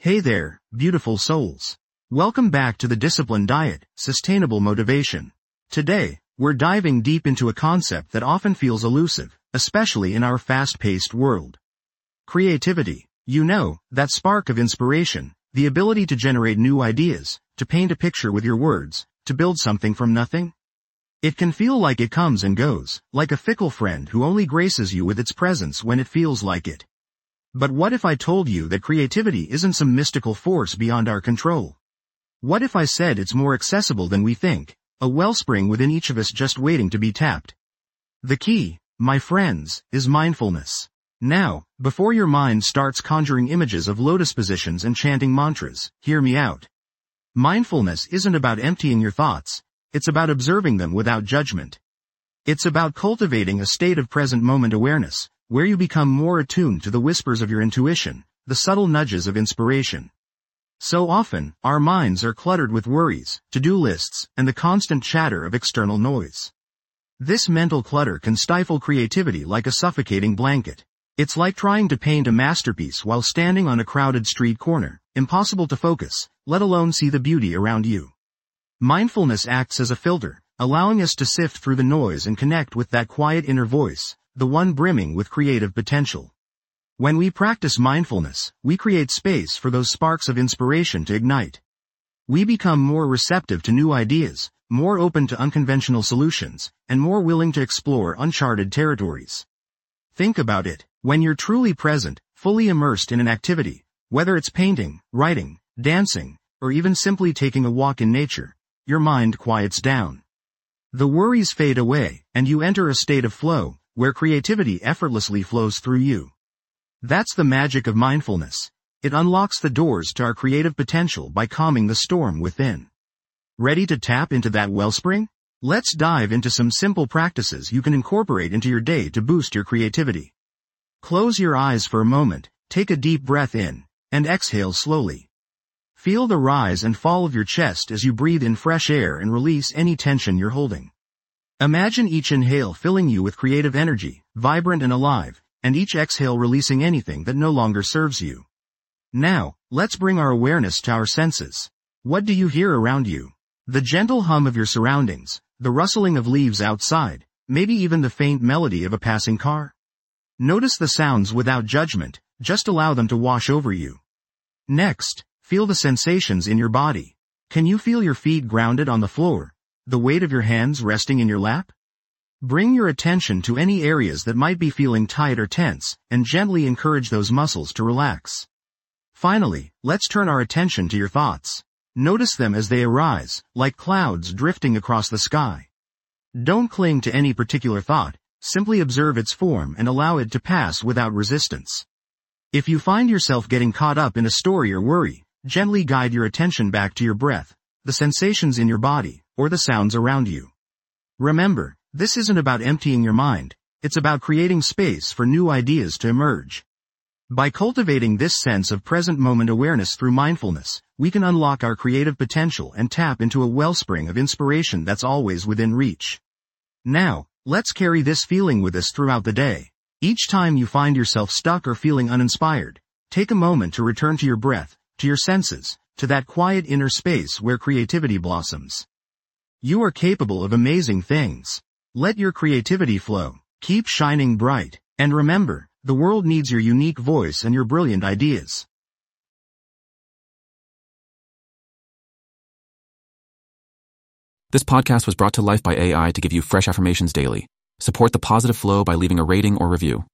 Hey there, beautiful souls. Welcome back to the Disciplined Diet, Sustainable Motivation. Today, we're diving deep into a concept that often feels elusive, especially in our fast-paced world. Creativity. You know, that spark of inspiration, the ability to generate new ideas, to paint a picture with your words, to build something from nothing. It can feel like it comes and goes, like a fickle friend who only graces you with its presence when it feels like it. But what if I told you that creativity isn't some mystical force beyond our control? What if I said it's more accessible than we think, a wellspring within each of us just waiting to be tapped? The key, my friends, is mindfulness. Now, before your mind starts conjuring images of lotus positions and chanting mantras, hear me out. Mindfulness isn't about emptying your thoughts, it's about observing them without judgment. It's about cultivating a state of present moment awareness, where you become more attuned to the whispers of your intuition, the subtle nudges of inspiration. So often, our minds are cluttered with worries, to-do lists, and the constant chatter of external noise. This mental clutter can stifle creativity like a suffocating blanket. It's like trying to paint a masterpiece while standing on a crowded street corner, impossible to focus, let alone see the beauty around you. Mindfulness acts as a filter, allowing us to sift through the noise and connect with that quiet inner voice, the one brimming with creative potential. When we practice mindfulness, we create space for those sparks of inspiration to ignite. We become more receptive to new ideas, more open to unconventional solutions, and more willing to explore uncharted territories. Think about it. When you're truly present, fully immersed in an activity, whether it's painting, writing, dancing, or even simply taking a walk in nature, your mind quiets down. The worries fade away, and you enter a state of flow, where creativity effortlessly flows through you. That's the magic of mindfulness. It unlocks the doors to our creative potential by calming the storm within. Ready to tap into that wellspring? Let's dive into some simple practices you can incorporate into your day to boost your creativity. Close your eyes for a moment, take a deep breath in, and exhale slowly. Feel the rise and fall of your chest as you breathe in fresh air and release any tension you're holding. Imagine each inhale filling you with creative energy, vibrant and alive, and each exhale releasing anything that no longer serves you. Now, let's bring our awareness to our senses. What do you hear around you? The gentle hum of your surroundings, the rustling of leaves outside, maybe even the faint melody of a passing car? Notice the sounds without judgment, just allow them to wash over you. Next, feel the sensations in your body. Can you feel your feet grounded on the floor? The weight of your hands resting in your lap? Bring your attention to any areas that might be feeling tight or tense, and gently encourage those muscles to relax. Finally, let's turn our attention to your thoughts. Notice them as they arise, like clouds drifting across the sky. Don't cling to any particular thought, simply observe its form and allow it to pass without resistance. If you find yourself getting caught up in a story or worry, gently guide your attention back to your breath, the sensations in your body, or the sounds around you. Remember, this isn't about emptying your mind, it's about creating space for new ideas to emerge. By cultivating this sense of present moment awareness through mindfulness, we can unlock our creative potential and tap into a wellspring of inspiration that's always within reach. Now, let's carry this feeling with us throughout the day. Each time you find yourself stuck or feeling uninspired, take a moment to return to your breath, to your senses, to that quiet inner space where creativity blossoms. You are capable of amazing things. Let your creativity flow, keep shining bright, and remember, the world needs your unique voice and your brilliant ideas. This podcast was brought to life by AI to give you fresh affirmations daily. Support the positive flow by leaving a rating or review.